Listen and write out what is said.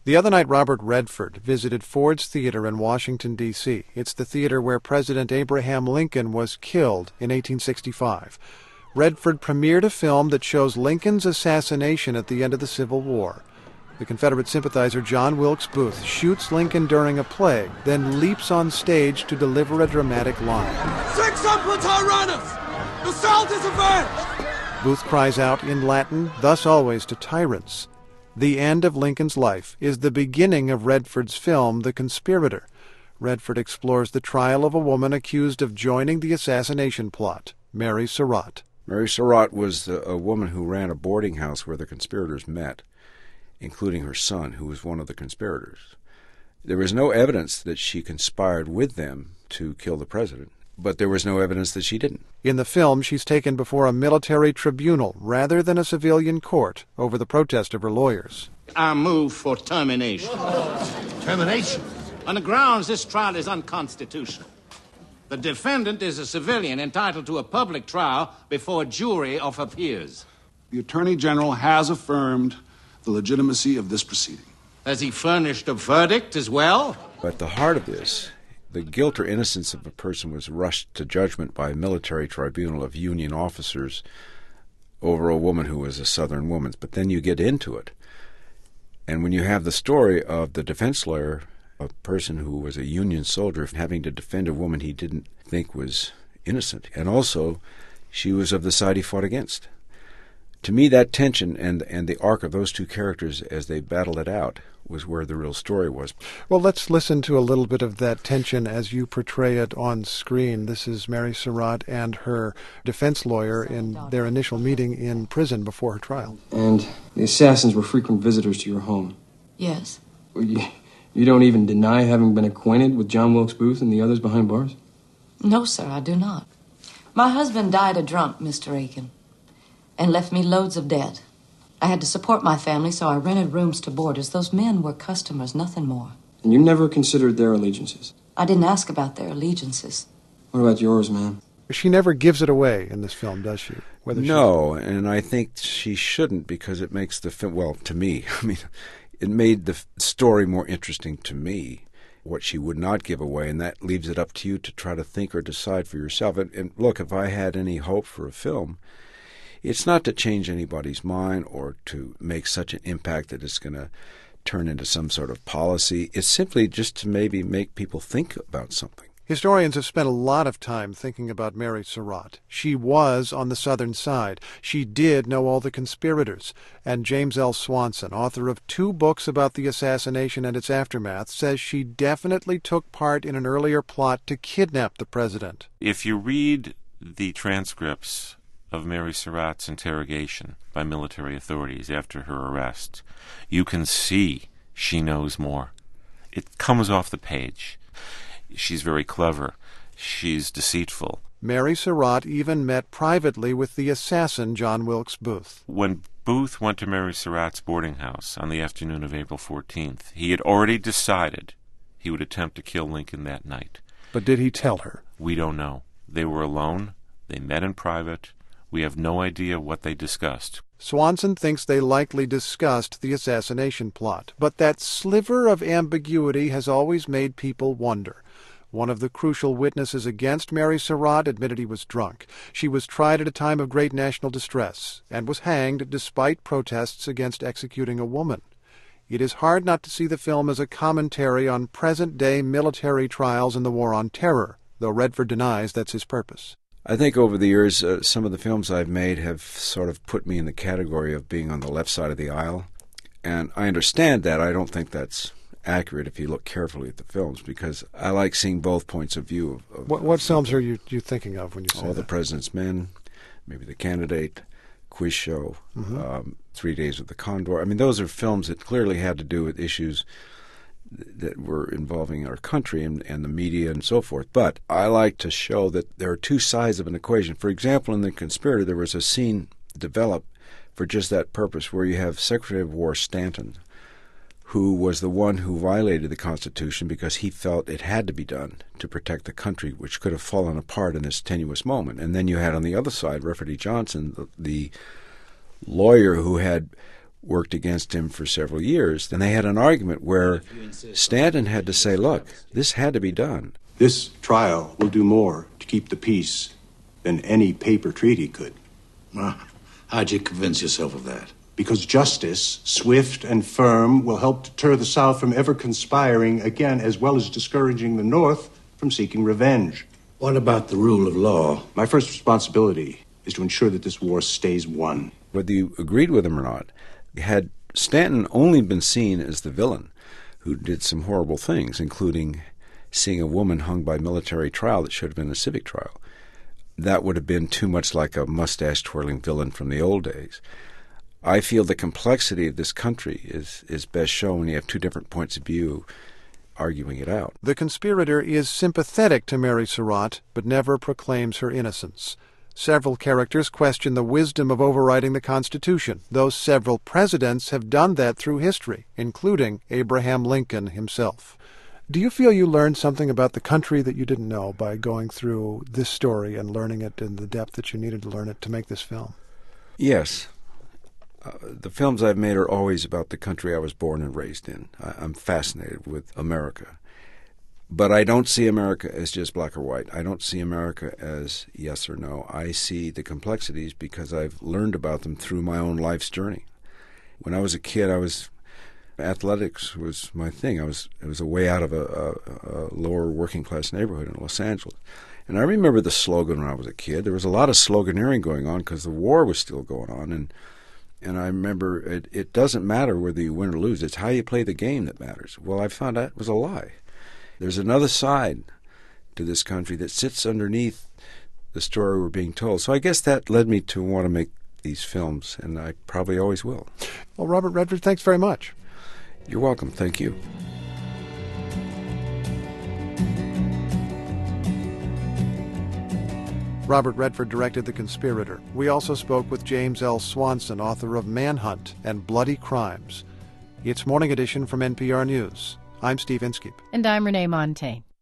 The other night, Robert Redford visited Ford's Theater in Washington, D.C. It's the theater where President Abraham Lincoln was killed in 1865. Redford premiered a film that shows Lincoln's assassination at the end of the Civil War. The Confederate sympathizer John Wilkes Booth shoots Lincoln during a play, then leaps on stage to deliver a dramatic line. Sextuple Tyrannus! The South is avenged! Booth cries out in Latin, "Thus always to tyrants." The end of Lincoln's life is the beginning of Redford's film, The Conspirator. Redford explores the trial of a woman accused of joining the assassination plot, Mary Surratt. Mary Surratt was a woman who ran a boarding house where the conspirators met, including her son, who was one of the conspirators. There was no evidence that she conspired with them to kill the president, but there was no evidence that she didn't. In the film, she's taken before a military tribunal rather than a civilian court over the protest of her lawyers. I move for termination. Termination? On the grounds this trial is unconstitutional. The defendant is a civilian entitled to a public trial before a jury of her peers. The Attorney General has affirmed the legitimacy of this proceeding. Has he furnished a verdict as well? At the heart of this, the guilt or innocence of a person was rushed to judgment by a military tribunal of Union officers over a woman who was a Southern woman. But then you get into it. And when you have the story of the defense lawyer, a person who was a Union soldier, having to defend a woman he didn't think was innocent, and also she was of the side he fought against. To me, that tension and the arc of those two characters as they battled it out was where the real story was. Well, let's listen to a little bit of that tension as you portray it on screen. This is Mary Surratt and her defense lawyer in their initial meeting in prison before her trial. And the assassins were frequent visitors to your home? Yes. Well, you don't even deny having been acquainted with John Wilkes Booth and the others behind bars? No, sir, I do not. My husband died a drunk, Mr. Aiken, and left me loads of debt. I had to support my family, so I rented rooms to boarders. Those men were customers, nothing more. And you never considered their allegiances? I didn't ask about their allegiances. What about yours, ma'am? She never gives it away in this film, does she? No, and I think she shouldn't, because it makes the film, well, to me, it made the story more interesting to me, what she would not give away, and that leaves it up to you to try to think or decide for yourself. And look, if I had any hope for a film, it's not to change anybody's mind or to make such an impact that it's going to turn into some sort of policy. It's simply just to maybe make people think about something. Historians have spent a lot of time thinking about Mary Surratt. She was on the Southern side. She did know all the conspirators. And James L. Swanson, author of 2 books about the assassination and its aftermath, says she definitely took part in an earlier plot to kidnap the president. If you read the transcripts of Mary Surratt's interrogation by military authorities after her arrest, you can see she knows more. It comes off the page. She's very clever. She's deceitful. Mary Surratt even met privately with the assassin John Wilkes Booth. When Booth went to Mary Surratt's boarding house on the afternoon of April 14th, he had already decided he would attempt to kill Lincoln that night. But did he tell her? We don't know. They were alone. They met in private. We have no idea what they discussed. Swanson thinks they likely discussed the assassination plot, but that sliver of ambiguity has always made people wonder. One of the crucial witnesses against Mary Surratt admitted he was drunk. She was tried at a time of great national distress and was hanged despite protests against executing a woman. It is hard not to see the film as a commentary on present-day military trials in the War on Terror, though Redford denies that's his purpose. I think over the years, some of the films I've made have sort of put me in the category of being on the left side of the aisle. And I understand that. I don't think that's accurate if you look carefully at the films, because I like seeing both points of view. What films are you thinking of when you say that? All the President's Men, maybe The Candidate, Quiz Show, 3 Days with the Condor. I mean, those are films that clearly had to do with issues that were involving our country and the media and so forth. But I like to show that there are two sides of an equation. For example, in The Conspirator, there was a scene developed for just that purpose, where you have Secretary of War Stanton, who was the one who violated the Constitution because he felt it had to be done to protect the country, which could have fallen apart in this tenuous moment. And then you had on the other side Rufferty Johnson, the lawyer who had worked against him for several years. Then they had an argument where Stanton had to say, look, this had to be done. This trial will do more to keep the peace than any paper treaty could. Well, how'd you convince yourself of that? Because justice, swift and firm, will help deter the South from ever conspiring again, as well as discouraging the North from seeking revenge. What about the rule of law? My first responsibility is to ensure that this war stays won. Whether you agreed with him or not, had Stanton only been seen as the villain who did some horrible things, including seeing a woman hung by military trial that should have been a civic trial, that would have been too much like a mustache-twirling villain from the old days. I feel the complexity of this country is best shown when you have two different points of view arguing it out. The conspirator is sympathetic to Mary Surratt, but never proclaims her innocence. Several characters question the wisdom of overriding the Constitution, though several presidents have done that through history, including Abraham Lincoln himself. Do you feel you learned something about the country that you didn't know by going through this story and learning it in the depth that you needed to learn it to make this film? Yes. The films I've made are always about the country I was born and raised in. I'm fascinated with America. But I don't see America as just black or white. I don't see America as yes or no. I see the complexities because I've learned about them through my own life's journey. When I was a kid, athletics was my thing. It was a way out of a lower working class neighborhood in Los Angeles. And I remember the slogan when I was a kid. There was a lot of sloganeering going on because the war was still going on. And I remember it doesn't matter whether you win or lose. It's how you play the game that matters. Well, I found that was a lie. There's another side to this country that sits underneath the story we're being told. So I guess that led me to want to make these films, and I probably always will. Well, Robert Redford, thanks very much. You're welcome. Thank you. Robert Redford directed The Conspirator. We also spoke with James L. Swanson, author of Manhunt and Bloody Crimes. It's Morning Edition from NPR News. I'm Steve Inskeep. And I'm Renee Montagne.